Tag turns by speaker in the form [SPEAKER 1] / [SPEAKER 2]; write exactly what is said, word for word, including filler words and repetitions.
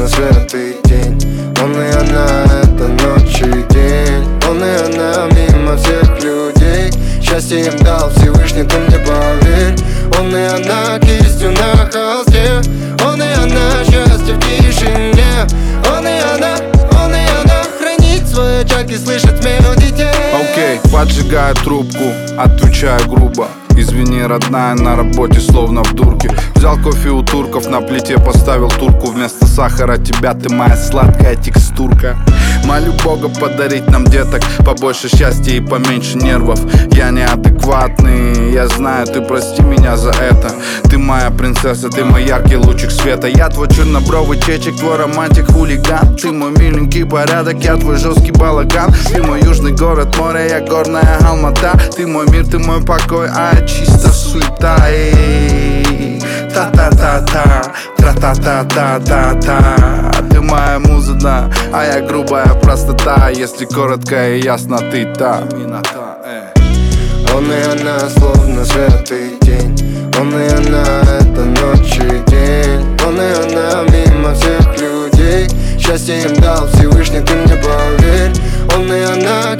[SPEAKER 1] словно свет и тень. Он и она, это ночь и день. Он и она мимо всех людей. Счастье им дал Всевышний, ты мне поверь. Он и она кистью на холсте. Он и она счастье в тишине. Он и она, он и она хранит свой очаг и слышит смех детей.
[SPEAKER 2] Окей, okay, поджигаю трубку, отвечаю грубо. Извини, родная, на работе словно в дурке. Взял кофе у турков, на плите поставил турку. Вместо сахара тебя, ты моя сладкая текстурка. Молю Бога подарить нам деток, побольше счастья и поменьше нервов. Я неадекватный, я знаю, ты прости меня за это. Ты моя принцесса, ты мой яркий лучик света. Я твой чернобровый чечек, твой романтик хулиган. Ты мой миленький порядок, я твой жесткий балаган. Ты мой южный город, море, я горная Алмата. Ты мой мир, ты мой покой, а я чисто суета. Та-та-та-та, тра-та-та-та-та-та. Ты моя муза, да, а я грубая простота. Если коротко и ясно, ты та.
[SPEAKER 1] Он и она, словно свет и тень. Он и она, это ночь и день. Он и она мимо всех людей. Счастье им дал Всевышний, ты мне поверь. Он и она